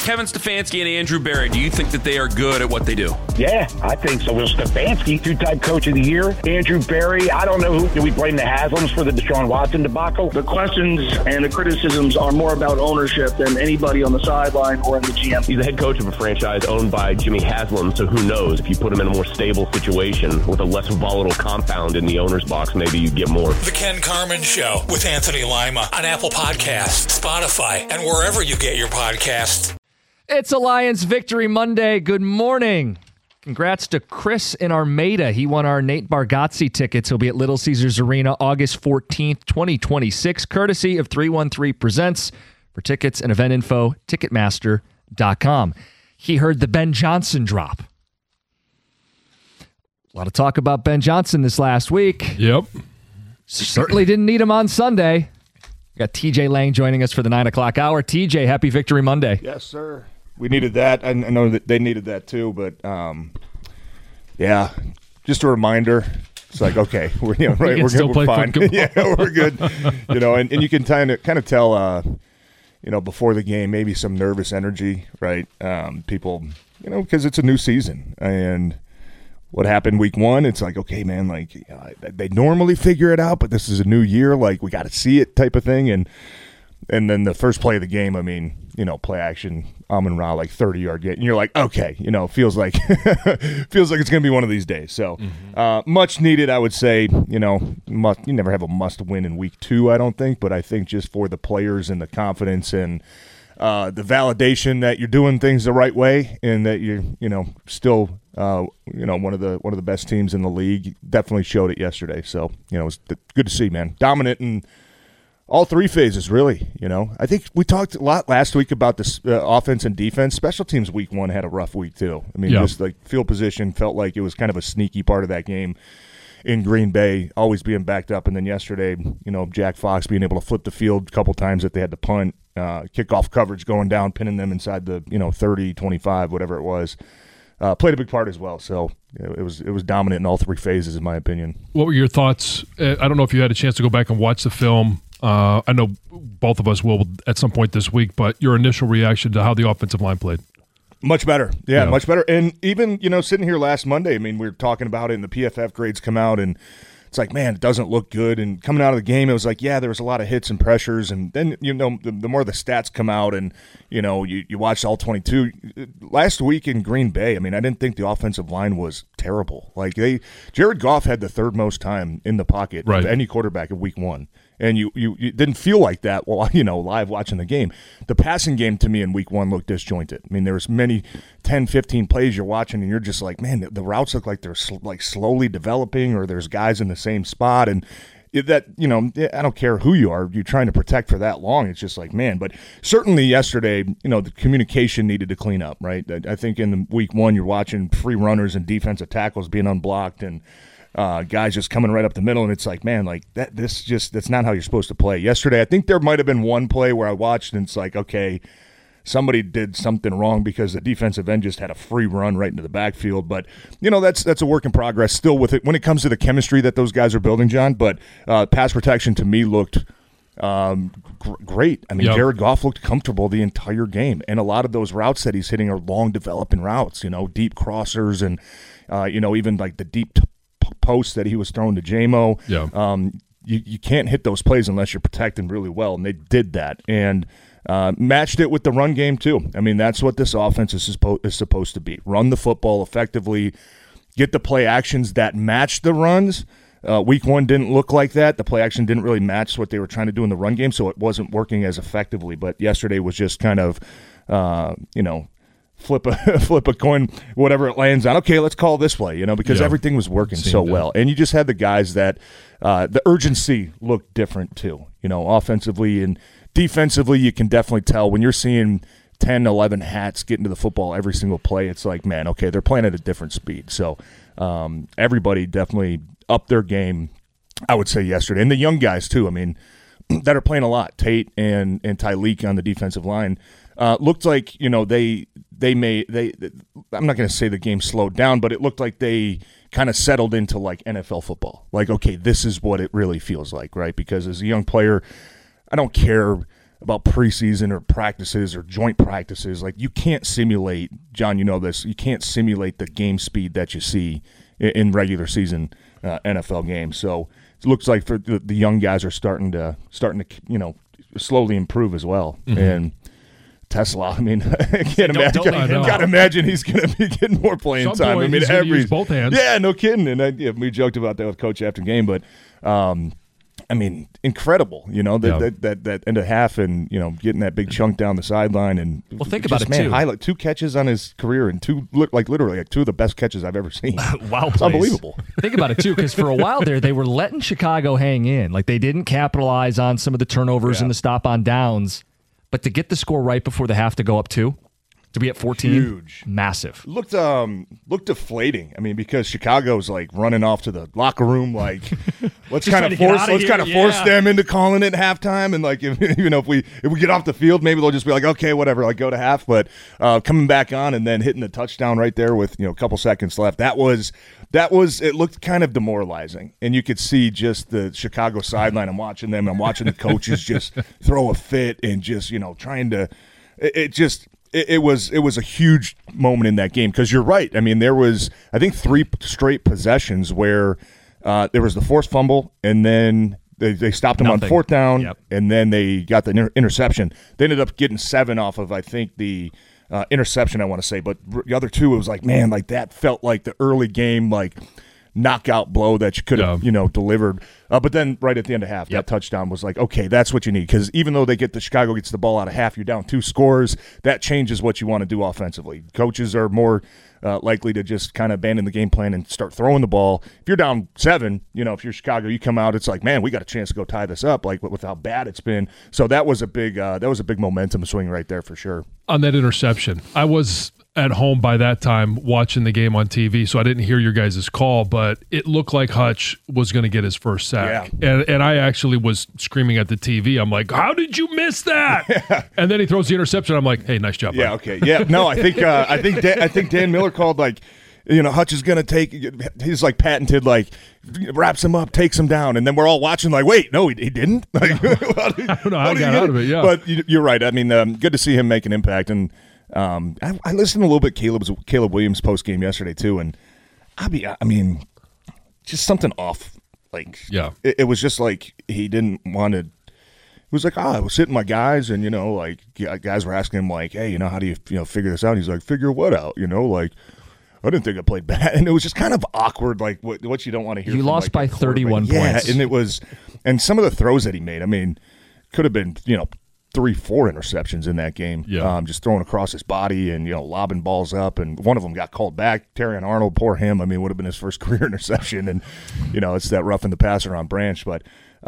Kevin Stefanski and Andrew Berry, do you think that they are good at what they do? Yeah, I think so. Will Stefanski, two-time coach of the year. Andrew Berry, I don't know who. Do we blame the Haslams for the Deshaun Watson debacle? The questions and the criticisms are more about ownership than anybody on the sideline or in the GM. He's the head coach of a franchise owned by Jimmy Haslam, so who knows? If you put him in a more stable situation with a less volatile compound in the owner's box, maybe you get more. The Ken Carman Show with Anthony Lima on Apple Podcasts, Spotify, and wherever you get your podcasts. It's Alliance Victory Monday. Good morning. Congrats to Chris in Armada. He won our Nate Bargatze tickets. He'll be at Little Caesars Arena August 14th, 2026, courtesy of 313 Presents. For tickets and event info, Ticketmaster.com. He heard the Ben Johnson drop. A lot of talk about Ben Johnson this last week. Yep. Certainly didn't need him on Sunday. We got TJ Lang joining us for the 9 o'clock hour. TJ, happy Victory Monday. Yes, sir. We needed that. I know that they needed that too, but yeah, just a reminder. It's like, okay, we're right. We're fine. Yeah, we're good. And you can kind of tell, before the game, maybe some nervous energy, right? People, because it's a new season, and what happened week one, it's like, okay, man, they normally figure it out, but this is a new year, like we got to see it type of thing, and then the first play of the game, play action, Amon-Ra, 30-yard gain. And you're like, okay, feels like it's going to be one of these days. So much needed, I would say. You never have a must-win in week two, I don't think. But I think just for the players and the confidence and the validation that you're doing things the right way and that you're, still, one of the best teams in the league, definitely showed it yesterday. So, it was good to see, man. Dominant in all three phases, really. I think we talked a lot last week about this offense and defense. Special teams week one had a rough week too. Just field position felt like it was kind of a sneaky part of that game in Green Bay, always being backed up. And then yesterday, Jack Fox being able to flip the field a couple times that they had to punt, kickoff coverage going down, pinning them inside the 30, 25, whatever it was. Played a big part as well. So it was dominant in all three phases, in my opinion. What were your thoughts? I don't know if you had a chance to go back and watch the film. I know both of us will at some point this week, but your initial reaction to how the offensive line played? Much better. Yeah, much better. And even, sitting here last Monday, we were talking about it and the PFF grades come out and it's like, man, it doesn't look good. And coming out of the game, it was like, yeah, there was a lot of hits and pressures. And then, the more the stats come out and, you watch all 22. Last week in Green Bay, I didn't think the offensive line was terrible. Jared Goff had the third most time in the pocket of any quarterback in week one. And you didn't feel like that while, live watching the game. The passing game to me in week one looked disjointed. There was many 10, 15 plays you're watching, and you're just like, man, the routes look like they're slowly developing, or there's guys in the same spot. And that, I don't care who you are, you're trying to protect for that long. It's just like, man. But certainly yesterday, the communication needed to clean up, right? I think in the week one, you're watching free runners and defensive tackles being unblocked and guys just coming right up the middle, and it's like, man, that's not how you're supposed to play. Yesterday, I think there might have been one play where I watched, and it's like, okay, somebody did something wrong because the defensive end just had a free run right into the backfield. But, that's a work in progress still with it when it comes to the chemistry that those guys are building, John. But pass protection to me looked great. Jared Goff looked comfortable the entire game, and a lot of those routes that he's hitting are long developing routes, deep crossers and, even like the deep post that he was throwing to J-Mo. Yeah. You can't hit those plays unless you're protecting really well, and they did that. And matched it with the run game too. That's what this offense is supposed to be. Run the football effectively, get the play actions that match the runs. Week one didn't look like that. The play action didn't really match what they were trying to do in the run game, so it wasn't working as effectively. But yesterday was just kind of, flip a coin, whatever it lands on. Okay, let's call this play, because everything was working so well. And you just had the guys that the urgency looked different too. Offensively and defensively, you can definitely tell when you're seeing 10, 11 hats get into the football every single play. It's like, man, okay, they're playing at a different speed. So everybody definitely upped their game, I would say, yesterday. And the young guys too, that are playing a lot, Tate and Tyleek on the defensive line, looked like, I'm not going to say the game slowed down, but it looked like they kind of settled into like NFL football. Like, okay, this is what it really feels like, right? Because as a young player, I don't care about preseason or practices or joint practices. Like, you can't simulate, John, you know this, you can't simulate the game speed that you see in regular season NFL games. So it looks like for the young guys are starting to slowly improve as well. Mm-hmm. And Tesla, I mean, I can't imagine. Gotta imagine he's going to be getting more playing time. I mean, use both hands. Yeah, no kidding. And we joked about that with Coach after game, but I mean, incredible. That end of half, and getting that big chunk down the sideline, and think about it too. Highlight 2 catches on his career, and literally 2 of the best catches I've ever seen. Wow, it's unbelievable. Think about it too, because for a while there, they were letting Chicago hang in. Like, they didn't capitalize on some of the turnovers and the stop on downs. But to get the score right before the half to go up 2, to be at 14, huge, massive. Looked deflating. I mean, because Chicago's like running off to the locker room, like let's kind of force them into calling it halftime. And like if we get off the field, maybe they'll just be like, okay, whatever, like go to half. But coming back on and then hitting the touchdown right there with a couple seconds left, that was it looked kind of demoralizing, and you could see just the Chicago sideline. I'm watching them. I'm watching the coaches just throw a fit and just trying to. It was a huge moment in that game, because you're right. I mean, there was, I think, 3 straight possessions where there was the forced fumble, and then they stopped him on 4th down, and then they got the interception. They ended up getting 7 off of, I think, the interception, I want to say. But the other 2, it was like, man, like that felt like the early game, like knockout blow that you could have, delivered. But then right at the end of half, that touchdown was like, okay, that's what you need. Because even though Chicago gets the ball out of half, you're down 2 scores, that changes what you want to do offensively. Coaches are more likely to just kind of abandon the game plan and start throwing the ball. If you're down 7, if you're Chicago, you come out, it's like, man, we got a chance to go tie this up, like with how bad it's been. So that was a big momentum swing right there for sure. On that interception, I was at home by that time watching the game on TV, so I didn't hear your guys' call, but it looked like Hutch was going to get his first sack. Yeah. And I actually was screaming at the TV. I'm like, how did you miss that? Yeah. And then he throws the interception. I'm like, hey, nice job. Yeah, okay. Yeah, no, I think Dan Miller called, like, Hutch is going to take – he's like patented, like, wraps him up, takes him down, and then we're all watching like, wait, no, he didn't? Like, I don't know how he got out of it, yeah. But you're right. I mean, good to see him make an impact, and I listened a little bit Caleb Williams post game yesterday too, and I mean, just something off. Like, it was just like he didn't want to. It was like, I was sitting with my guys, and like guys were asking him like, hey, how do you figure this out? And he's like, figure what out? Like, I didn't think I played bad, and it was just kind of awkward, like what you don't want to hear. You lost by 31 points, and some of the throws that he made, I mean, could have been 3-4 interceptions in that game. Yeah. Just throwing across his body and, lobbing balls up. And one of them got called back. Terrion Arnold, poor him. I mean, would have been his first career interception. And, it's that roughing the passer on Branch. But,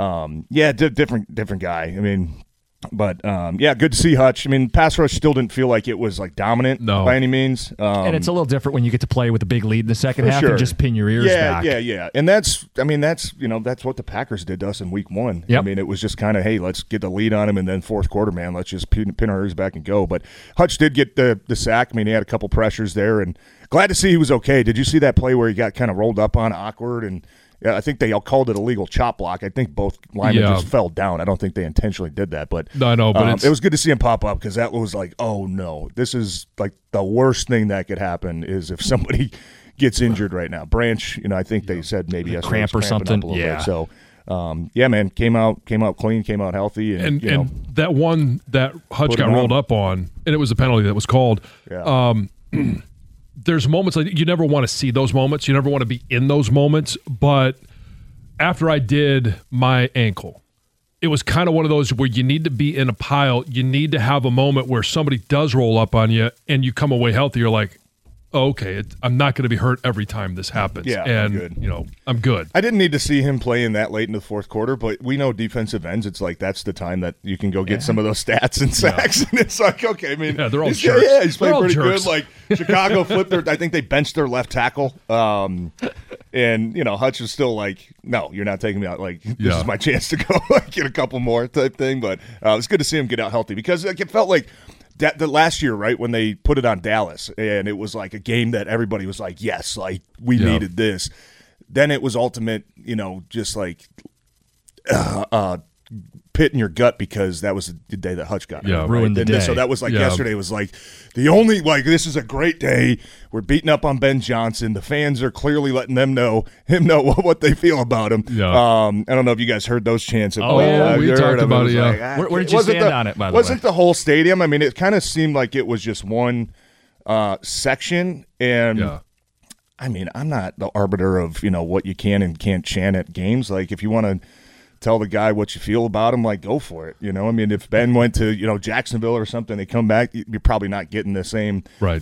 different guy. I mean, but, good to see Hutch. I mean, pass rush still didn't feel like it was, like, dominant by any means. And it's a little different when you get to play with a big lead in the second half and just pin your ears back. Yeah. And that's what the Packers did to us in week 1. Yep. I mean, it was just kind of, hey, let's get the lead on him, and then fourth quarter, man, let's just pin our ears back and go. But Hutch did get the sack. I mean, he had a couple pressures there, and glad to see he was okay. Did you see that play where he got kind of rolled up on awkward, and I think they all called it a legal chop block. I think both linemen just fell down. I don't think they intentionally did that. But no, I know, but it was good to see him pop up, because that was like, oh, no, this is like the worst thing that could happen is if somebody gets injured right now. Branch, I think they said maybe a cramp or something. Bit. So, man, came out clean, came out healthy. And that one that Hutch got rolled up on, and it was a penalty that was called. Yeah. There's moments like you never want to see those moments. You never want to be in those moments. But after I did my ankle, it was kind of one of those where you need to be in a pile. You need to have a moment where somebody does roll up on you and you come away healthy. You're like, oh, okay, I'm not going to be hurt every time this happens. Yeah, and I'm good. I didn't need to see him playing that late in the fourth quarter, but we know defensive ends, it's like that's the time that you can go get some of those stats and sacks, and it's like, okay, I mean, they're all jerks. Yeah, he's playing pretty good. Like Chicago flipped I think they benched their left tackle, and Hutch was still like, no, you're not taking me out. Like, this is my chance to go get a couple more type thing. But it's good to see him get out healthy, because it felt like the last year, right, when they put it on Dallas, and it was like a game that everybody was like, yes, like we needed this. Then it was ultimate, just like pit in your gut because that was the day that Hutch got ruined the day. So that was yesterday was the only this is a great day. We're beating up on Ben Johnson. The fans are clearly letting him know what they feel about him. Yeah. I don't know if you guys heard those chants. We talked about it. Yeah. Where did you stand on it? By the way, wasn't the whole stadium? I mean, it kind of seemed like it was just one section, and I mean, I'm not the arbiter of what you can and can't chant at games. Like, if you want to tell the guy what you feel about him, go for it. I mean, if Ben went to Jacksonville or something, they come back, you're probably not getting the same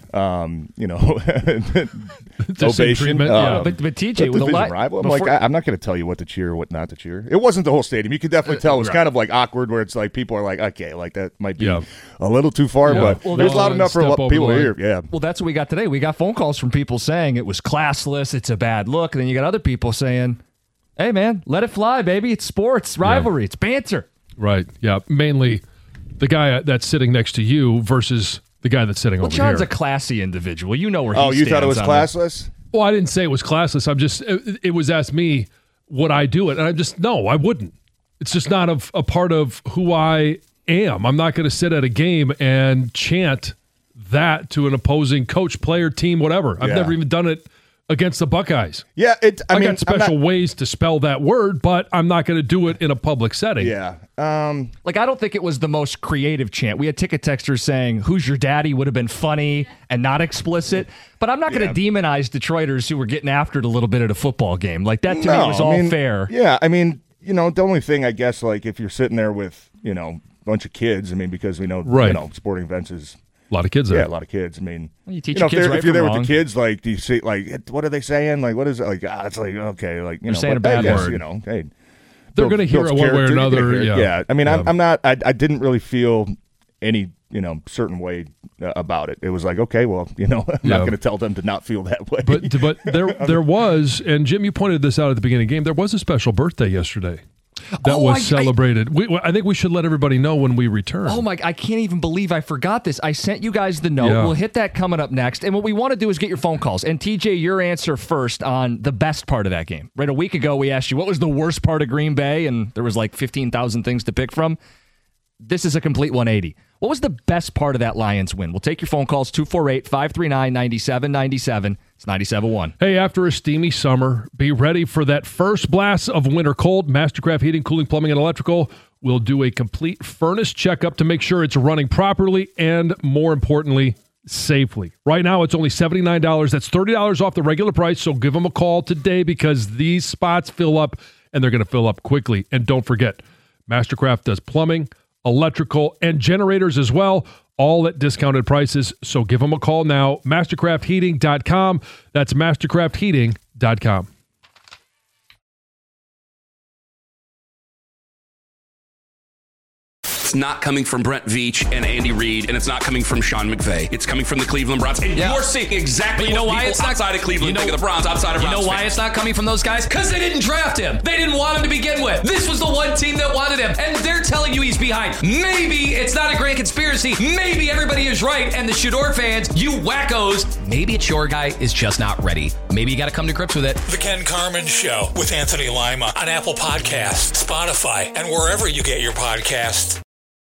ovation. Treatment. But TJ, with a lot, I'm I'm not going to tell you what to cheer or what not to cheer. It wasn't the whole stadium. You could definitely tell it was kind of awkward, where it's people are okay, that might be a little too far, but there's loud enough for people to hear. Yeah. Well, that's what we got today. We got phone calls from people saying it was classless, it's a bad look, and then you got other people saying, hey, man, let it fly, baby. It's sports, rivalry, it's banter. Right, yeah. Mainly the guy that's sitting next to you versus the guy that's sitting over here. John's a classy individual. You know where he stands. Oh, you thought it was classless? Well, I didn't say it was classless. It was asked me, would I do it? And no, I wouldn't. It's just not a part of who I am. I'm not going to sit at a game and chant that to an opposing coach, player, team, whatever. I've never even done it against the Buckeyes. Yeah, I mean, got special ways to spell that word, but I'm not going to do it in a public setting. Yeah. I don't think it was the most creative chant. We had ticket texters saying, "Who's your daddy?" would have been funny and not explicit. But I'm not going to demonize Detroiters who were getting after it a little bit at a football game. That to me was all fair. Yeah, I mean, the only thing, I guess, if you're sitting there with, a bunch of kids, I mean, because we know, sporting events is a lot of kids there. Yeah, a lot of kids. I mean, you teach your kids if you're there wrong. with the kids, do you see, what are they saying? What is it? It's okay, they're saying a bad word. Hey, they're going to hear it one way or another. Yeah. I mean, I'm not. I didn't really feel any certain way about it. It was okay, well, I'm not going to tell them to not feel that way. But there was, and Jim, you pointed this out at the beginning of the game. There was a special birthday yesterday that was celebrated. I think we should let everybody know when we return. Oh my! I can't even believe I forgot this. I sent you guys the note. We'll hit that coming up next. And what we want to do is get your phone calls. And TJ, your answer first on the best part of that game. Right, a week ago we asked you what was the worst part of Green Bay, and there was 15,000 things to pick from. This is a complete 180. What was the best part of that Lions win? We'll take your phone calls, 248-539-9797. It's 97.1. Hey, after a steamy summer, be ready for that first blast of winter cold. Mastercraft Heating, Cooling, Plumbing, and Electrical will do a complete furnace checkup to make sure it's running properly and, more importantly, safely. Right now, it's only $79. That's $30 off the regular price, so give them a call today because these spots fill up, and they're going to fill up quickly. And don't forget, Mastercraft does plumbing, electrical, and generators as well, all at discounted prices. So give them a call now. Mastercraftheating.com. That's mastercraftheating.com. It's not coming from Brent Veach and Andy Reid, and it's not coming from Sean McVay. It's coming from the Cleveland Browns. And you're seeing exactly what people outside of Cleveland think of the Browns, outside of Browns. You know why it's not coming from those guys? Because they didn't draft him. They didn't want him to begin with. This was the one team that wanted him, and they're telling you he's behind. Maybe it's not a grand conspiracy. Maybe everybody is right, and the Shador fans, you wackos, maybe it's your guy is just not ready. Maybe you got to come to grips with it. The Ken Carman Show with Anthony Lima on Apple Podcasts, Spotify, and wherever you get your podcasts.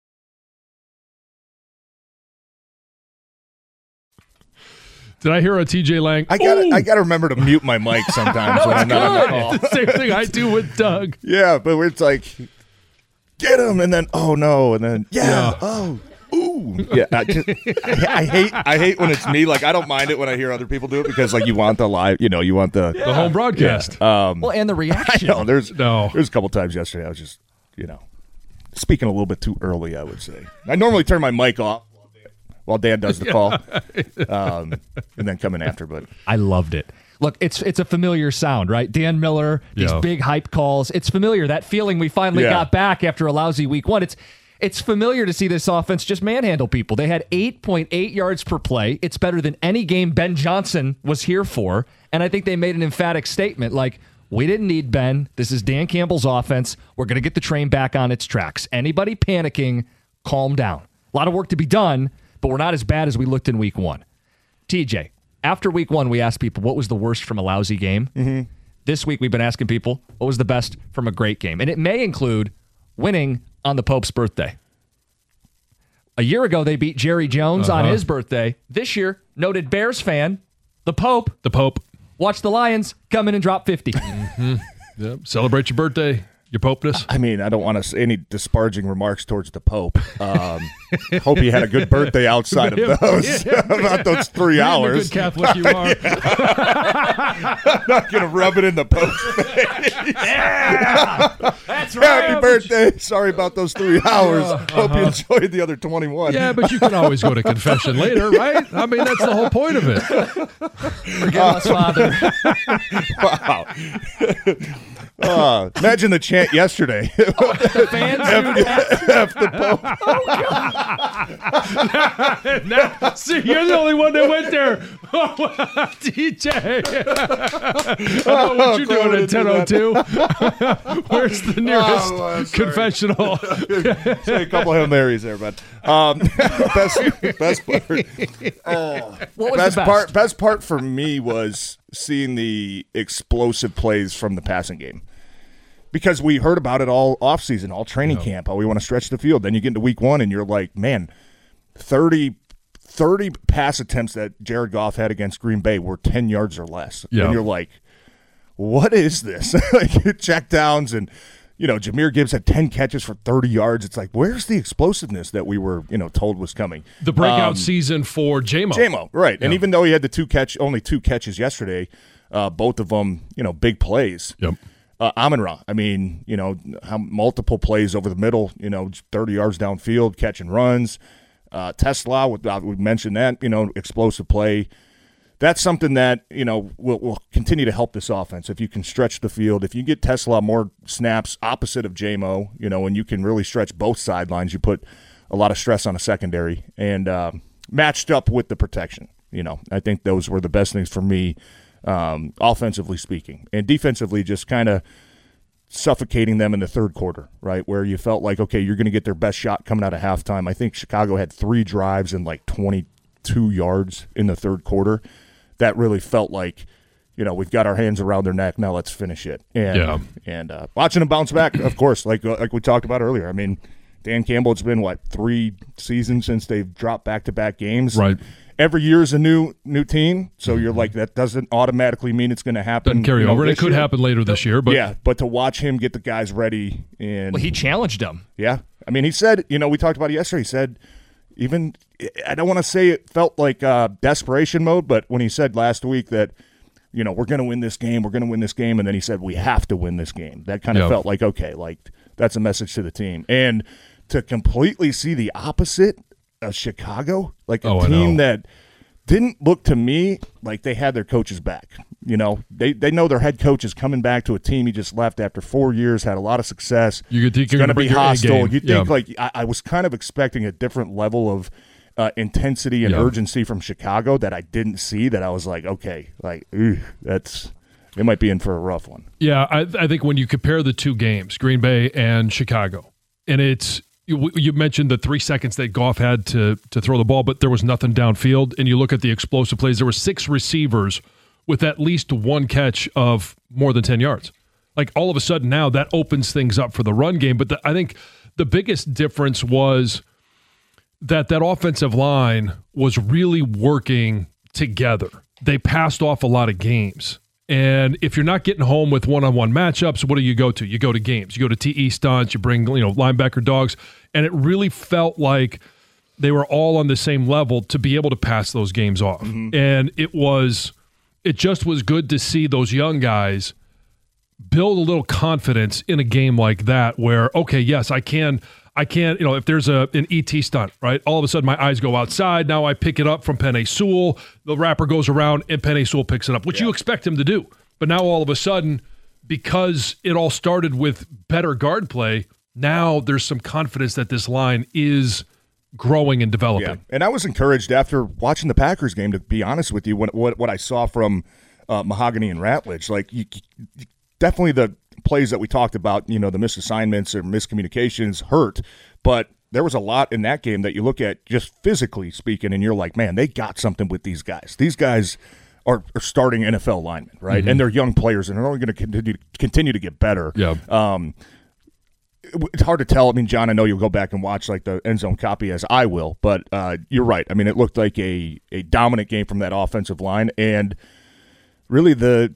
Did I hear a TJ Lang? I got to remember to mute my mic sometimes when I'm not on the call. Same thing I do with Doug. Yeah, but it's get him, and then oh no, and then oh. Ooh, yeah. I hate when it's me. I don't mind it when I hear other people do it because you want the live, you want the home broadcast. Yeah. Well, and the reaction. I know, there's a couple times yesterday I was just speaking a little bit too early. I would say I normally turn my mic off while Dan does the call, and then come in after. But I loved it. Look, it's a familiar sound, right? Dan Miller, these big hype calls. It's familiar. That feeling we finally got back after a lousy week one. It's familiar to see this offense just manhandle people. They had 8.8 yards per play. It's better than any game Ben Johnson was here for. And I think they made an emphatic statement we didn't need Ben. This is Dan Campbell's offense. We're going to get the train back on its tracks. Anybody panicking, calm down. A lot of work to be done, but we're not as bad as we looked in week one. TJ, after week one, we asked people, what was the worst from a lousy game? Mm-hmm. This week, we've been asking people, what was the best from a great game? And it may include winning on the Pope's birthday. A year ago, they beat Jerry Jones on his birthday. This year, noted Bears fan, the Pope. Watch the Lions come in and drop 50. Yep. Celebrate your birthday. Your Popeness? I mean, I don't want to say any disparaging remarks towards the Pope. Hope he had a good birthday outside of those. About those 3 hours. Good Catholic you are. I'm not going to rub it in the Pope's face. Yeah! That's right. Happy birthday. Sorry about those 3 hours. Hope you enjoyed the other 21. Yeah, but you can always go to confession later, right? I mean, that's the whole point of it. Forgive us, Father. Wow. Imagine the chant yesterday. The fans F the Pope. Oh, God. Now, see, you're the only one that went there. DJ. What you doing at 10:02? Where's the nearest confessional? Say a couple of Hail Marys there, bud. Best part. What was the best? Best part for me was seeing the explosive plays from the passing game. Because we heard about it all offseason, all training camp, how we want to stretch the field. Then you get into week 1 and you're like, man, 30 pass attempts that Jared Goff had against Green Bay were 10 yards or less. Yeah. And you're like, what is this? Like check downs and, Jahmyr Gibbs had 10 catches for 30 yards. It's like, where's the explosiveness that we were, told was coming? The breakout season for J-Mo. J-Mo, right. Yeah. And even though he had only 2 catches yesterday, both of them, big plays. Yep. Amon-Ra, I mean, multiple plays over the middle, 30 yards downfield, catch and runs. Tesla, we mentioned that, explosive play. That's something that, will continue to help this offense. If you can stretch the field, if you get Tesla more snaps opposite of J-Mo, and you can really stretch both sidelines, you put a lot of stress on a secondary and matched up with the protection. I think those were the best things for me. Offensively speaking, and defensively just kind of suffocating them in the third quarter, right, where you felt like, okay, you're going to get their best shot coming out of halftime. I think Chicago had 3 drives and like 22 yards in the third quarter. That really felt like, we've got our hands around their neck, now let's finish it. And watching them bounce back, of course, like we talked about earlier. I mean, Dan Campbell, it's been, 3 seasons since they've dropped back-to-back games. Right. Every year is a new team, so you're like, that doesn't automatically mean it's going to happen. Doesn't carry over. It could happen later this year. But but to watch him get the guys ready. And he challenged them. Yeah. I mean, he said, we talked about it yesterday. He said, even, I don't want to say it felt like desperation mode, but when he said last week that, we're going to win this game, and then he said, we have to win this game. That kind of felt like, okay, like that's a message to the team. And to completely see the opposite of Chicago, like a team that didn't look to me like they had their coaches back. They know their head coach is coming back to a team he just left after 4 years, had a lot of success. You think you're going to be hostile. You think I was kind of expecting a different level of intensity and urgency from Chicago that I didn't see. That I was like, okay, they might be in for a rough one. Yeah, I think when you compare the 2 games, Green Bay and Chicago, and it's. You mentioned the 3 seconds that Goff had to throw the ball, but there was nothing downfield. And you look at the explosive plays, there were 6 receivers with at least 1 catch of more than 10 yards. Like all of a sudden now that opens things up for the run game. But I think the biggest difference was that offensive line was really working together. They passed off a lot of games. And if you're not getting home with one-on-one matchups, what do? You go to games. You go to TE stunts, you bring linebacker dogs, and it really felt like they were all on the same level to be able to pass those games off. Mm-hmm. And it just was good to see those young guys build a little confidence in a game like that where, okay, yes, I can, if there's an ET stunt, right? All of a sudden my eyes go outside. Now I pick it up from Penei Sewell. The wrapper goes around and Penei Sewell picks it up, which you expect him to do. But now all of a sudden, because it all started with better guard play, now there's some confidence that this line is growing and developing. Yeah. And I was encouraged after watching the Packers game, to be honest with you, what I saw from Mahogany and Ratledge. Like, definitely the plays that we talked about, the misassignments or miscommunications hurt, but there was a lot in that game that you look at just physically speaking, and you're like, man, they got something with these guys. These guys are starting NFL linemen, right? Mm-hmm. And they're young players, and they're only going to continue to get better. Yeah. it's hard to tell. I mean, John, I know you'll go back and watch like the end zone copy as I will, but you're right. I mean, it looked like a dominant game from that offensive line, and really the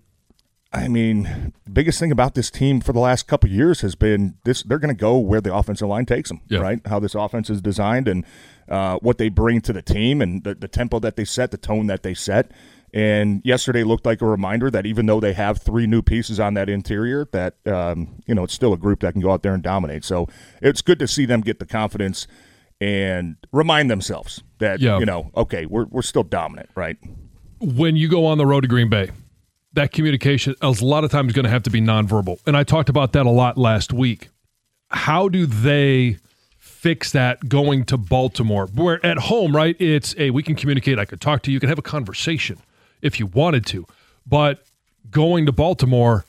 biggest thing about this team for the last couple of years has been this: they're going to go where the offensive line takes them, right? How this offense is designed and what they bring to the team and the tempo that they set, the tone that they set. And yesterday looked like a reminder that even though they have 3 new pieces on that interior, that it's still a group that can go out there and dominate. So it's good to see them get the confidence and remind themselves that okay, we're still dominant, right? When you go on the road to Green Bay, that communication is a lot of times going to have to be nonverbal, and I talked about that a lot last week. How do they fix that going to Baltimore? Where at home, right? It's we can communicate. I could talk to you. You can have a conversation if you wanted to. But going to Baltimore,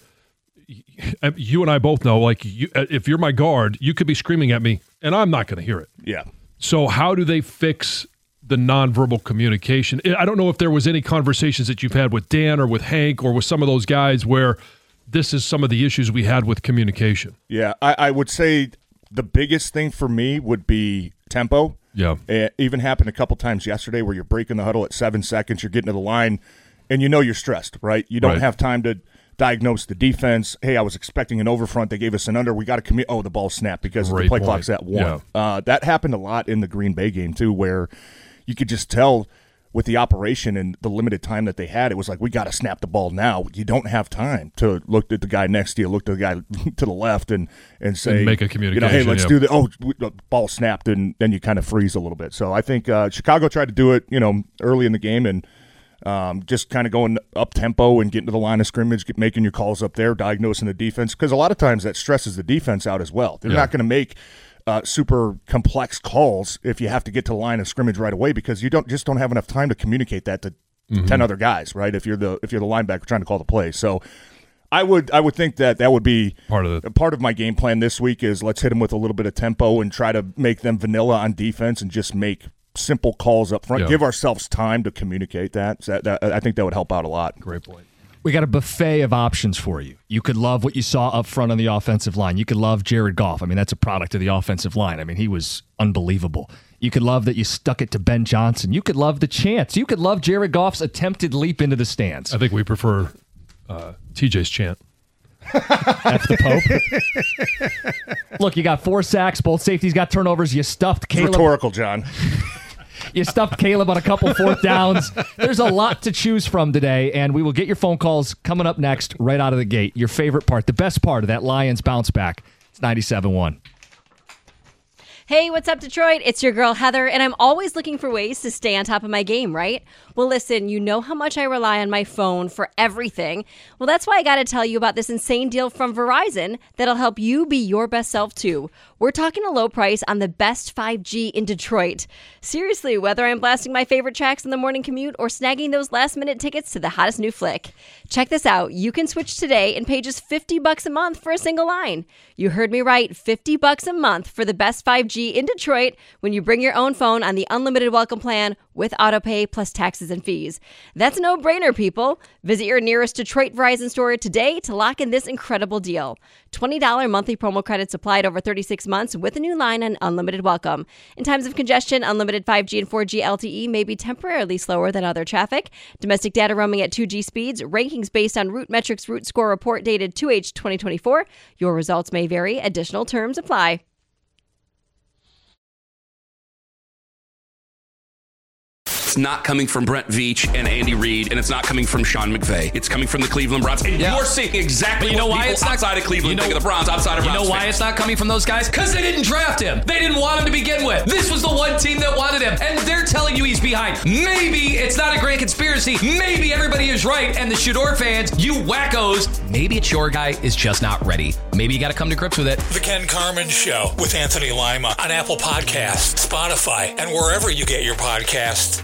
you and I both know, like, if you're my guard, you could be screaming at me, and I'm not going to hear it. Yeah. So how do they fix the nonverbal communication? I don't know if there was any conversations that you've had with Dan or with Hank or with some of those guys where this is some of the issues we had with communication. Yeah, I would say the biggest thing for me would be tempo. Yeah. It even happened a couple times yesterday where you're breaking the huddle at 7 seconds, you're getting to the line, and you're stressed, right? You don't have time to diagnose the defense. Hey, I was expecting an overfront. They gave us an under. We got to commit. Oh, the ball snapped because the play clock's at 1. Yeah. That happened a lot in the Green Bay game too, where you could just tell with the operation and the limited time that they had, it was like, we got to snap the ball now. You don't have time to look at the guy next to you, look to the guy to the left and say, and make a communication. Hey, let's do the ball snapped, and then you kind of freeze a little bit. So I think Chicago tried to do it, early in the game and just kind of going up tempo and getting to the line of scrimmage, making your calls up there, diagnosing the defense, because a lot of times that stresses the defense out as well. They're not going to make super complex calls if you have to get to the line of scrimmage right away, because you don't have enough time to communicate that to 10 other guys, right? If you're the linebacker trying to call the play. So I would think that would be part of my game plan this week is let's hit them with a little bit of tempo and try to make them vanilla on defense and just make simple calls up front. Give ourselves time to communicate that. So that I think that would help out a lot. Great point. We got a buffet of options for you. You could love what you saw up front on the offensive line. You could love Jared Goff. I mean, that's a product of the offensive line. I mean, he was unbelievable. You could love that you stuck it to Ben Johnson. You could love the chance. You could love Jared Goff's attempted leap into the stands. I think we prefer TJ's chant. F the Pope. Look, you got 4 sacks. Both safeties got turnovers. You stuffed Caleb. Rhetorical, John. You stuffed Caleb on a couple 4th downs. There's a lot to choose from today, and we will get your phone calls coming up next right out of the gate. Your favorite part, the best part of that Lions bounce back. It's 97.1. Hey, what's up, Detroit? It's your girl, Heather, and I'm always looking for ways to stay on top of my game, right? Well, listen, you know how much I rely on my phone for everything. Well, that's why I got to tell you about this insane deal from Verizon that'll help you be your best self, too. We're talking a low price on the best 5G in Detroit. Seriously, whether I'm blasting my favorite tracks in the morning commute or snagging those last-minute tickets to the hottest new flick. Check this out. You can switch today and pay just $50 a month for a single line. You heard me right, $50 a month for the best 5G in Detroit when you bring your own phone on the unlimited welcome plan with autopay plus taxes and fees. That's a no-brainer, people. Visit your nearest Detroit Verizon store today to lock in this incredible deal. $20 monthly promo credits applied over 36 months with a new line and unlimited welcome. In times of congestion, unlimited 5G and 4G LTE may be temporarily slower than other traffic. Domestic data roaming at 2G speeds. Rankings based on Root Metrics Root Score report dated 2H 2024. Your results may vary. Additional terms apply. It's not coming from Brent Veach and Andy Reid, and it's not coming from Sean McVay. It's coming from the Cleveland Browns. And you're seeing exactly what people outside of Cleveland think of the Browns, outside of Browns You know why fans. it's not coming from those guys? Because they didn't draft him. They didn't want him to begin with. This was the one team that wanted him, and they're telling you he's behind. Maybe it's not a grand conspiracy. Maybe everybody is right, and the Shador fans, you wackos, maybe it's your guy is just not ready. Maybe you got to come to grips with it. The Ken Carman Show with Anthony Lima on Apple Podcasts, Spotify, and wherever you get your podcasts.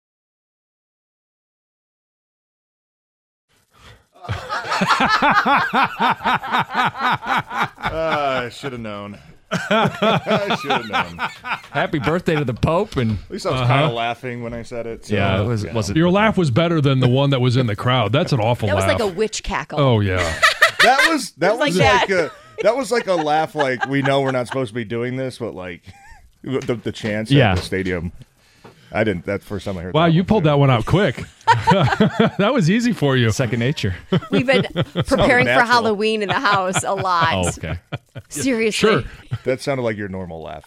I should have known. I should have known. Happy birthday to the Pope. And at least I was kind of laughing when I said it. So, yeah, it wasn't. Your laugh was better than the one that was in the crowd. That's an awful laugh. That was like a witch cackle. Oh, yeah. That was like That was like a laugh. Like we know we're not supposed to be doing this, but like the chance at the stadium. I didn't. That's the first time I heard. Wow, you pulled that one out quick. That was easy for you. Second nature. We've been preparing for Halloween in the house a lot. Oh, okay. Seriously. Sure. That sounded like your normal laugh.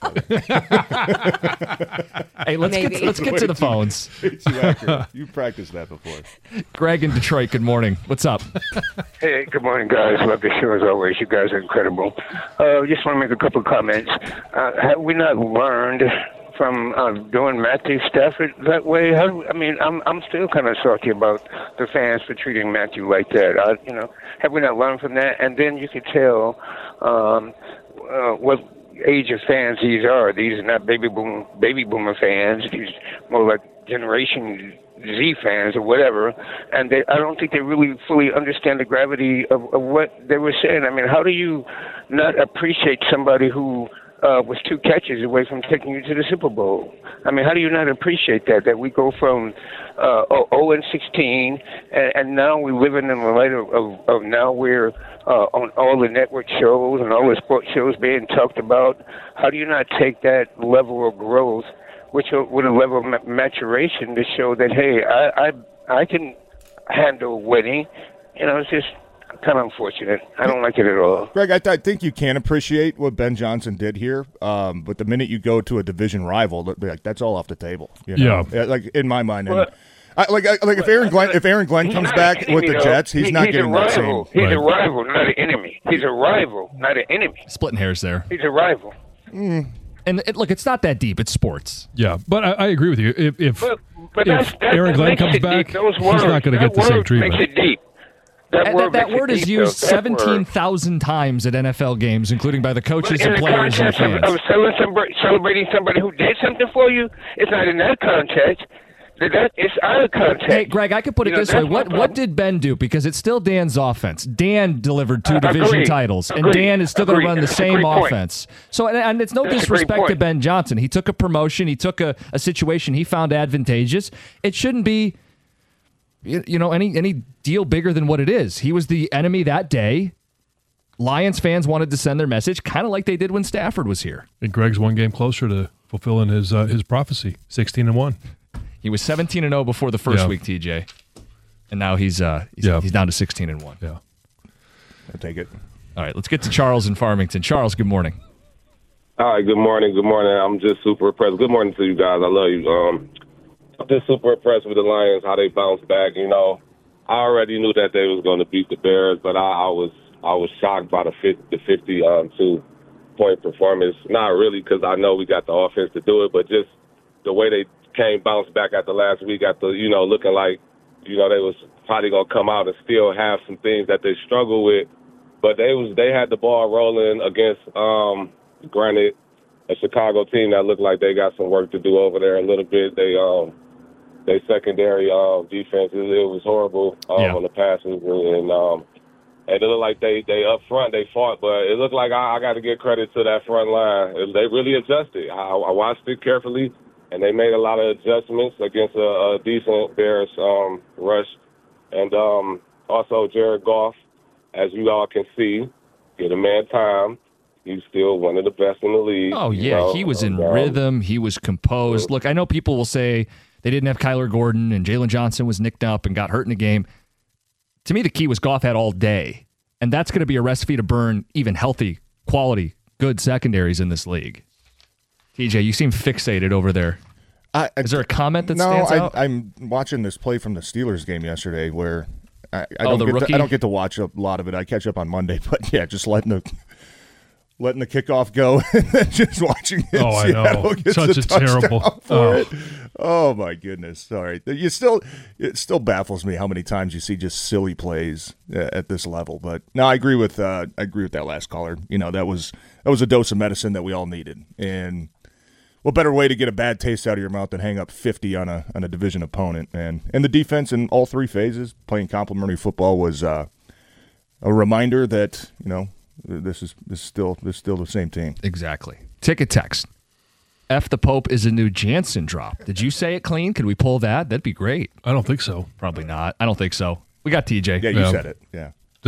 Hey, let's get to the phones. You practiced that before. Greg in Detroit, good morning. What's up? Hey, good morning, guys. Love the show as always. You guys are incredible. Just want to make a couple of comments. Have we not learned from doing Matthew Stafford that way? I'm still kind of salty about the fans for treating Matthew like that. Have we not learned from that? And then you could tell what age of fans these are. These are not baby boomer fans. These more like Generation Z fans or whatever. And I don't think they really fully understand the gravity of what they were saying. I mean, how do you not appreciate somebody who was 2 catches away from taking you to the Super Bowl? I mean, how do you not appreciate that we go from 0-16, and now we're living in the light of now we're on all the network shows and all the sports shows being talked about? How do you not take that level of growth, with a level of maturation, to show that, hey, I can handle winning? It's just kind of unfortunate. I don't like it at all. Greg, I think you can appreciate what Ben Johnson did here, but the minute you go to a division rival, that's all off the table. Yeah, like in my mind. And if Aaron Glenn comes back with the Jets, he's not getting that same. He's a rival, not an enemy. He's a rival, not an enemy. Splitting hairs there. He's a rival. And look, it's not that deep. It's sports. Yeah, but I agree with you. If Aaron Glenn comes back, he's not going to get the same treatment. Makes it deep. That word is used 17,000 times at NFL games, including by the coaches and players and fans. Of celebrating somebody who did something for you, it's not in that context. It's out of context. Hey, Greg, I could put it this way. What did Ben do? Because it's still Dan's offense. Dan delivered 2 division titles, and Dan is still going to run the same offense. So, and it's no disrespect to Ben Johnson. He took a promotion. He took a situation he found advantageous. It shouldn't be any deal bigger than what it is. He was the enemy that day. Lions fans wanted to send their message, kind of like they did when Stafford was here. And Greg's 1 game closer to fulfilling his prophecy, 16-1. He was 17-0 before the first week, TJ, and now he's down to 16-1. Yeah, I'll take it. All right, let's get to Charles in Farmington. Charles, good morning. All right, good morning. Good morning. I'm just super impressed. Good morning to you guys. I love you. I'm just super impressed with the Lions, how they bounced back. I already knew that they was going to beat the Bears, but I was shocked by the 52-point performance. Not really, because I know we got the offense to do it, but just the way they bounced back after last week, after looking like they was probably gonna come out and still have some things that they struggle with, but they had the ball rolling against granted a Chicago team that looked like they got some work to do over there a little bit. They secondary defense, it was horrible on the passes, and it looked like they up front they fought, but it looked like I got to give credit to that front line. They really adjusted. I watched it carefully. And they made a lot of adjustments against a decent Bears rush. And also Jared Goff, as you all can see, get a man time. He's still one of the best in the league. Oh, yeah. He was in rhythm. He was composed. Look, I know people will say they didn't have Kyler Gordon and Jalen Johnson was nicked up and got hurt in the game. To me, the key was Goff had all day. And that's going to be a recipe to burn even healthy, quality, good secondaries in this league. TJ, you seem fixated over there. Is there a comment that stands out? I'm watching this play from the Steelers game yesterday where I don't get to watch a lot of it. I catch up on Monday, but yeah, just letting the kickoff go and then just watching it. Oh, I know. Such a terrible. Oh my goodness. Sorry. It still baffles me how many times you see just silly plays at this level. But no, I agree with that last caller. That was a dose of medicine that we all needed. And what better way to get a bad taste out of your mouth than hang up 50 on a division opponent? And the defense in all 3 phases, playing complementary football, was a reminder that this is still the same team. Exactly. Ticket text. F the Pope is a new Jansen drop. Did you say it clean? Could we pull that? That'd be great. I don't think so. Probably not. I don't think so. We got TJ. Yeah, you said it. Yeah. Did I?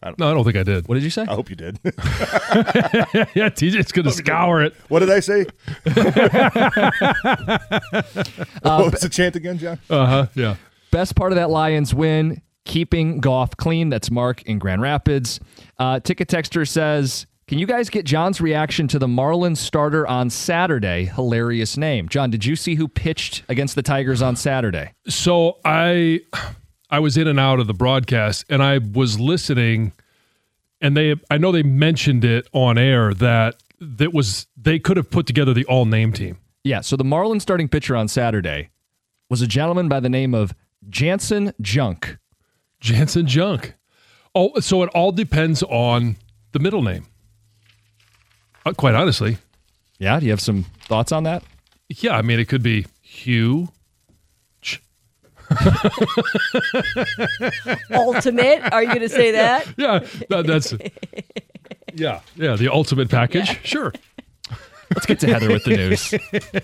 No, I don't think I did. What did you say? I hope you did. Yeah, TJ's going to scour it. What did I say? What was the chant again, John? Yeah. Best part of that Lions win, keeping Goff clean. That's Mark in Grand Rapids. Ticket Texter says, can you guys get John's reaction to the Marlins starter on Saturday? Hilarious name. John, did you see who pitched against the Tigers on Saturday? So I was in and out of the broadcast, and I was listening, and I know they mentioned it on air that they could have put together the all-name team. Yeah, so the Marlins starting pitcher on Saturday was a gentleman by the name of Jansen Junk. Jansen Junk. Oh, so it all depends on the middle name. Quite honestly. Yeah, do you have some thoughts on that? Yeah, I mean, it could be Hugh. Ultimate? Are you going to say that? Yeah, that's yeah, the ultimate package. Yeah. Sure. Let's get to Heather with the news.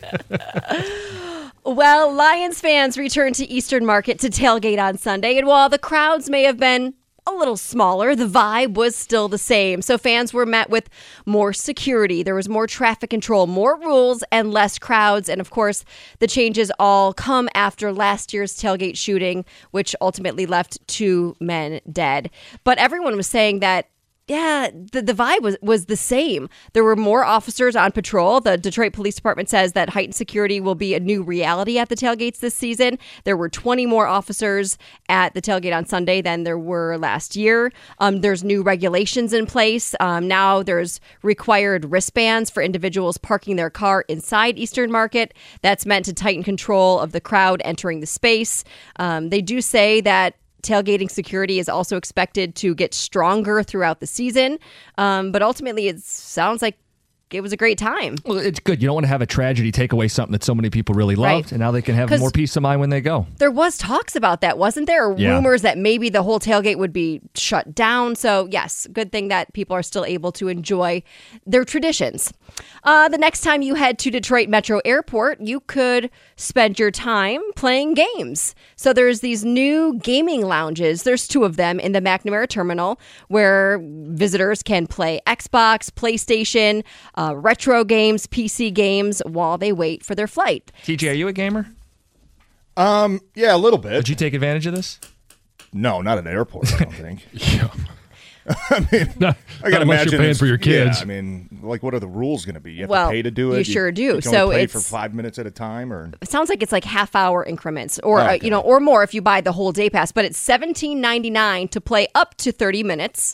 Well, Lions fans returned to Eastern Market to tailgate on Sunday, and while the crowds may have been a little smaller, the vibe was still the same. So fans were met with more security. There was more traffic control, more rules, and less crowds. And of course, the changes all come after last year's tailgate shooting, which ultimately left 2 men dead. But everyone was saying that, yeah, the vibe was the same. There were more officers on patrol. The Detroit Police Department says that heightened security will be a new reality at the tailgates this season. There were 20 more officers at the tailgate on Sunday than there were last year. There's new regulations in place. Now there's required wristbands for individuals parking their car inside Eastern Market. That's meant to tighten control of the crowd entering the space. They do say that tailgating security is also expected to get stronger throughout the season. But ultimately, it sounds like it was a great time. Well, it's good. You don't want to have a tragedy take away something that so many people really loved, right. And now they can have more peace of mind when they go. There was talks about that, wasn't there? Yeah. Rumors that maybe the whole tailgate would be shut down. So yes, good thing that people are still able to enjoy their traditions. The next time you head to Detroit Metro Airport, you could spend your time playing games. So there's these new gaming lounges. There's 2 of them in the McNamara Terminal where visitors can play Xbox, PlayStation, retro games, PC games while they wait for their flight. TJ, are you a gamer? Yeah, a little bit. Would you take advantage of this? No, not at an airport, I don't think. Yeah. I mean, I got to imagine you're paying for your kids. Yeah, I mean, like, what are the rules going to be? You have Well, to pay to do it. you sure do. You can So only play it's- for 5 minutes at a time, or It sounds like it's like half-hour increments, or Okay. or more if you buy the whole day pass. But it's $17.99 to play up to 30 minutes,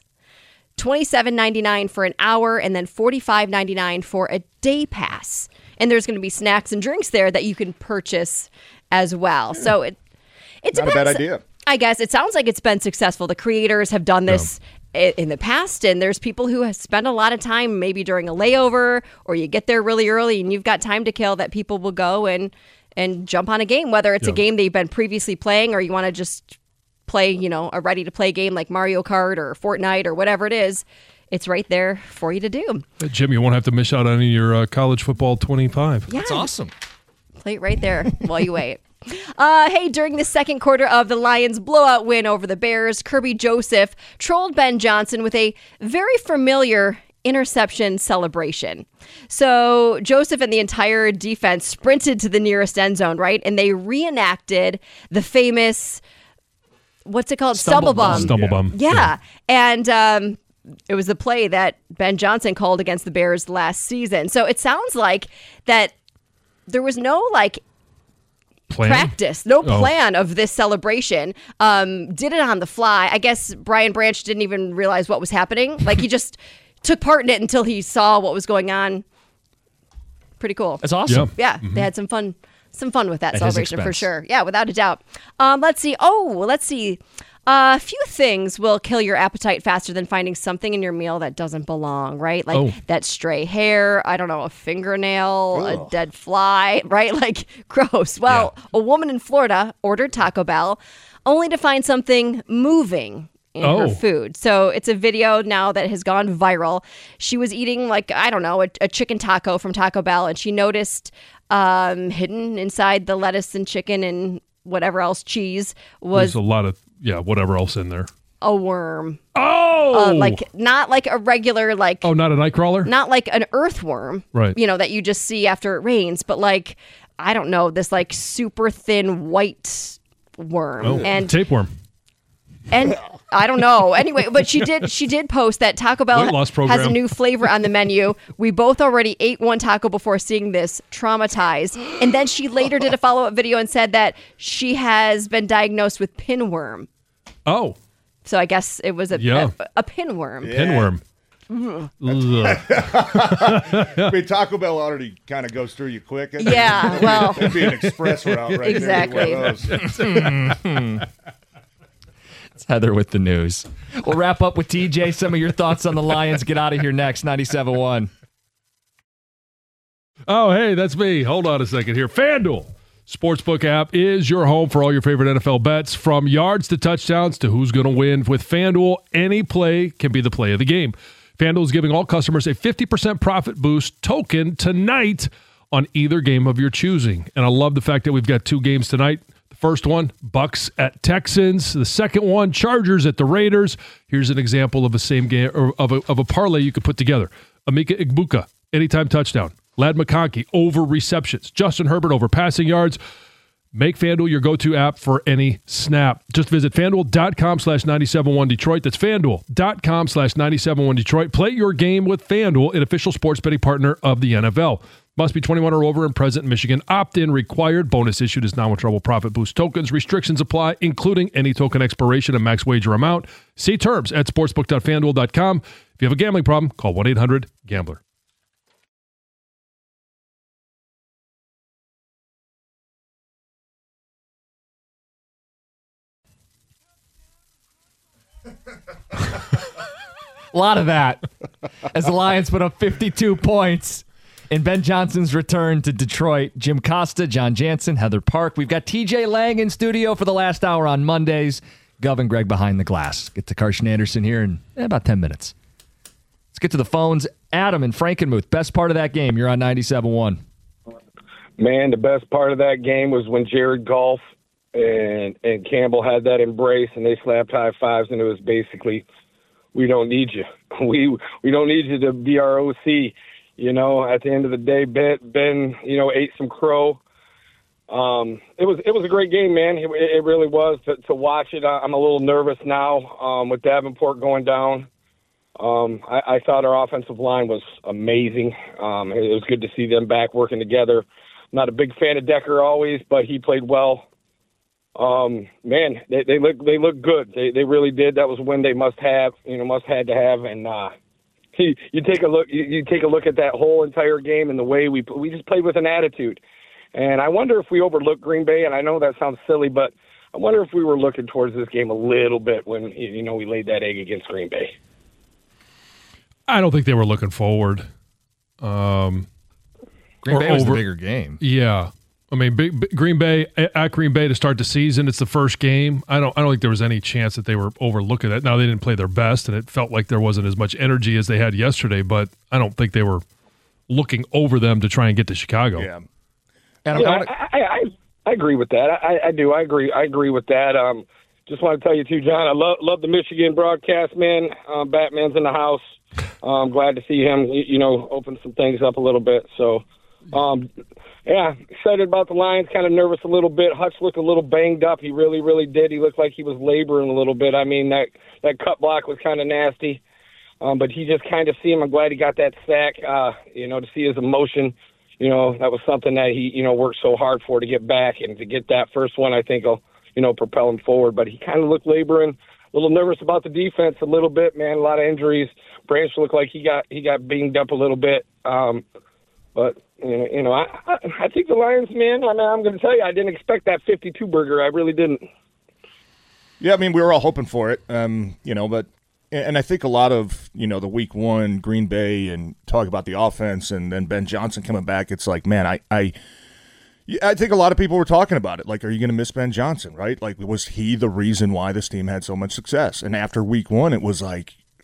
$27.99 for an hour, and then $45.99 for a day pass. And there's going to be snacks and drinks there that you can purchase as well. So it not depends. a bad idea. I guess it sounds like it's been successful. The creators have done this in the past, and there's people who have spent a lot of time maybe during a layover, or you get there really early and you've got time to kill, that people will go and jump on a game, whether it's a game they've been previously playing or you want to just play, a ready-to-play game like Mario Kart or Fortnite or whatever it is. It's right there for you to do. Jim, you won't have to miss out on your college football 25. Yeah. That's awesome. Play it right there while you wait. Hey, during the second quarter of the Lions' blowout win over the Bears, Kirby Joseph trolled Ben Johnson with a very familiar interception celebration. So Joseph and the entire defense sprinted to the nearest end zone, right? And they reenacted the famous, what's it called? Stumble bum. Stumble bum. Yeah. And it was the play that Ben Johnson called against the Bears last season. So it sounds like that there was no practice, no plan of this celebration. Did it on the fly. I guess Brian Branch didn't even realize what was happening. He just took part in it until he saw what was going on. Pretty cool. That's awesome. Yeah, They had some fun with that celebration for sure. Yeah, without a doubt. Let's see. A few things will kill your appetite faster than finding something in your meal that doesn't belong, right? That stray hair, I don't know, a fingernail, a dead fly, right? Gross. Well, a woman in Florida ordered Taco Bell only to find something moving in her food. So it's a video now that has gone viral. She was eating a chicken taco from Taco Bell, and she noticed hidden inside the lettuce and chicken and whatever else, cheese, was There's a lot of whatever else in there. a worm. Oh! Not like a regular, like... Oh, not a nightcrawler? Not like an earthworm. Right. That you just see after it rains, but like, I don't know, this like super thin white worm. Oh, and tapeworm. And I don't know. Anyway, but she did post that Taco Bell has a new flavor on the menu. We both already ate one taco before seeing this, traumatized. And then she later did a follow-up video and said that she has been diagnosed with pinworm. Oh. So I guess it was a pinworm. Yeah. Pinworm. I mean, Taco Bell already kind of goes through you quick. Yeah, well. It'd be an express route right exactly. there. It's Heather with the news. We'll wrap up with TJ. Some of your thoughts on the Lions. Get out of here next. 97.1. Oh, hey, that's me. Hold on a second here. FanDuel Sportsbook app is your home for all your favorite NFL bets, from yards to touchdowns to who's going to win. With FanDuel, any play can be the play of the game. FanDuel is giving all customers a 50% profit boost token tonight on either game of your choosing. And I love the fact that we've got 2 games tonight. The first one, Bucks at Texans. The second one, Chargers at the Raiders. Here's an example of a same game, or of a parlay you could put together. Emeka Egbuka, anytime touchdown. Ladd McConkey, over receptions. Justin Herbert, over passing yards. Make FanDuel your go-to app for any snap. Just visit FanDuel.com/971 Detroit. That's FanDuel.com/971 Detroit. Play your game with FanDuel, an official sports betting partner of the NFL. Must be 21 or over and present in Michigan. Opt-in required. Bonus issued as non-withdrawable profit boost tokens. Restrictions apply, including any token expiration and max wager amount. See terms at sportsbook.fanduel.com. If you have a gambling problem, call 1-800-GAMBLER. A lot of that as the Lions put up 52 points in Ben Johnson's return to Detroit. Jim Costa, John Jansen, Heather Park. We've got TJ Lang in studio for the last hour on Mondays. Gov and Greg behind the glass. Get to Carson Anderson here in about 10 minutes. Let's get to the phones. Adam in Frankenmuth, best part of that game. You're on 97.1. Man, the best part of that game was when Jared Goff and Campbell had that embrace and they slapped high fives, and it was basically, we don't need you. We don't need you to be our OC. At the end of the day, Ben, ate some crow. It was a great game, man. It really was to watch it. I'm a little nervous now with Davenport going down. I thought our offensive line was amazing. It was good to see them back working together. I'm not a big fan of Decker always, but he played well. Man, they look good. They really did. That was a win they must had to have. And you take a look at that whole entire game and the way we just played with an attitude. And I wonder if we overlooked Green Bay. And I know that sounds silly, but I wonder if we were looking towards this game a little bit when we laid that egg against Green Bay. I don't think they were looking forward. Green Bay was the bigger game. Yeah. I mean, Green Bay at Green Bay to start the season. It's the first game. I don't think there was any chance that they were overlooking it. Now, they didn't play their best, and it felt like there wasn't as much energy as they had yesterday. But I don't think they were looking over them to try and get to Chicago. Yeah, I agree with that. I do. I agree with that. Just want to tell you too, John. I love the Michigan broadcast, man. Batman's in the house. I'm glad to see him. Open some things up a little bit. So. Yeah, excited about the Lions, kind of nervous a little bit. Hutch looked a little banged up. He really, really did. He looked like he was laboring a little bit. I mean, that cut block was kind of nasty. But he just kind of see him. I'm glad he got that sack, to see his emotion. That was something that he, worked so hard for to get back. And to get that first one, I think will, propel him forward. But he kind of looked laboring, a little nervous about the defense a little bit, man. A lot of injuries. Branch looked like he got banged up a little bit. But I think the Lions, man, I'm going to tell you, I didn't expect that 52 burger. I really didn't. Yeah, I mean, we were all hoping for it, but I think a lot of, the week one Green Bay and talk about the offense and then Ben Johnson coming back, it's like, man, I think a lot of people were talking about it. Like, are you going to miss Ben Johnson, right? Like, was he the reason why this team had so much success? And after week one, it was like,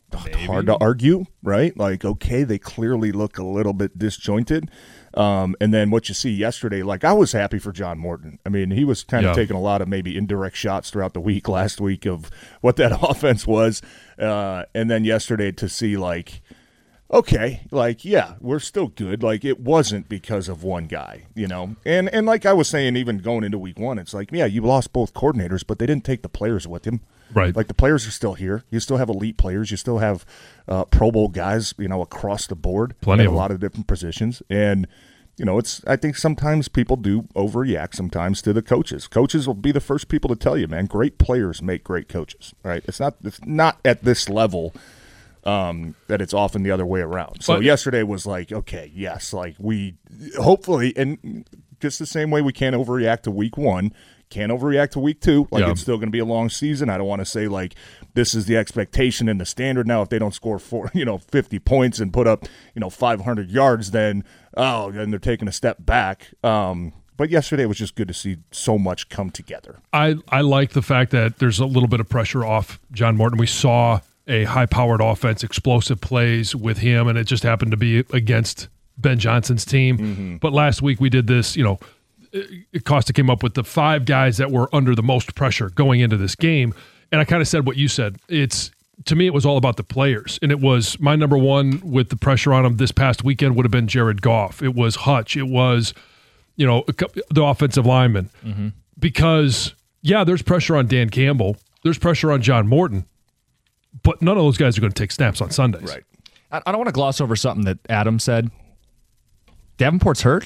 hard to argue, right? Like, okay, they clearly look a little bit disjointed. And then what you see yesterday, like I was happy for John Morton. I mean, he was kind of taking a lot of maybe indirect shots throughout the week, last week, of what that offense was. And then yesterday to see like, okay, like, yeah, we're still good. Like, it wasn't because of one guy, you know? And like I was saying, even going into week one, it's like, yeah, you lost both coordinators, but they didn't take the players with him. Right. Like, the players are still here. You still have elite players. You still have Pro Bowl guys, you know, across the board. Plenty of a lot of different positions. And, you know, I think sometimes people do overreact sometimes to the coaches. Coaches will be the first people to tell you, man, great players make great coaches, right? It's not at this level that it's often the other way around. So yesterday was like, okay, yes, like we hopefully, and just the same way we can't overreact to week one, can't overreact to week two. Like it's still going to be a long season. I don't want to say like this is the expectation and the standard now. If they don't score 50 points and put up 500 yards, then they're taking a step back. But yesterday was just good to see so much come together. I like the fact that there's a little bit of pressure off John Morton. We saw a high-powered offense, explosive plays with him, and it just happened to be against Ben Johnson's team. Mm-hmm. But last week we did this, Costa came up with the 5 guys that were under the most pressure going into this game. And I kind of said what you said. To me, it was all about the players. And it was my number one with the pressure on him this past weekend would have been Jared Goff. It was Hutch. It was, the offensive lineman. Mm-hmm. Because, there's pressure on Dan Campbell. There's pressure on John Morton. But none of those guys are going to take snaps on Sundays. Right. I don't want to gloss over something that Adam said. Davenport's hurt.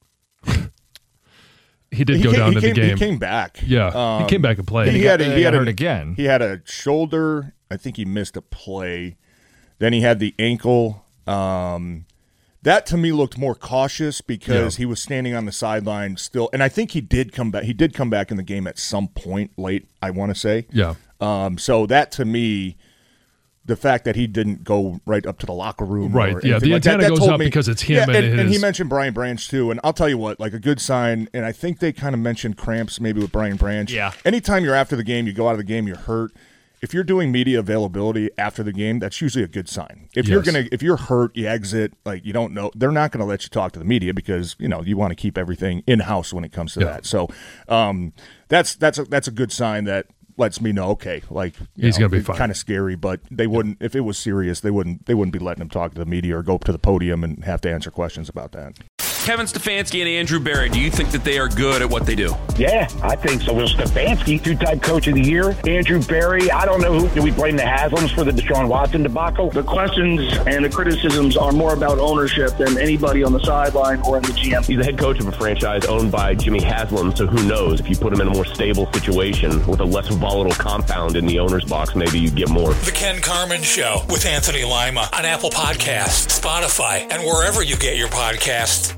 He did go down in the game. He came back. Yeah, he came back and played. He got hurt again. He had a shoulder. I think he missed a play. Then he had the ankle. That to me looked more cautious because he was standing on the sideline still. And I think he did come back. He did come back in the game at some point late, I want to say. Yeah. So that to me, the fact that he didn't go right up to the locker room. Right, the antenna goes up because it's him. And he mentioned Brian Branch too. And I'll tell you what, like a good sign, and I think they kind of mentioned cramps maybe with Brian Branch. Yeah. Anytime you're after the game, you go out of the game, you're hurt. If you're doing media availability after the game, that's usually a good sign. If you're hurt, you exit, like you don't know, they're not going to let you talk to the media because you want to keep everything in house when it comes to that. So that's a good sign that lets me know, okay, like he's going to be fine. Kind of scary, but they wouldn't, if it was serious, they wouldn't be letting him talk to the media or go up to the podium and have to answer questions about that. Kevin Stefanski and Andrew Berry, do you think that they are good at what they do? Yeah, I think so. Will Stefanski, 2-time coach of the year. Andrew Berry, I don't know do we blame the Haslams for the Deshaun Watson debacle? The questions and the criticisms are more about ownership than anybody on the sideline or in the GM. He's the head coach of a franchise owned by Jimmy Haslam, so who knows? If you put him in a more stable situation with a less volatile compound in the owner's box, maybe you get more. The Ken Carman Show with Anthony Lima on Apple Podcasts, Spotify, and wherever you get your podcasts.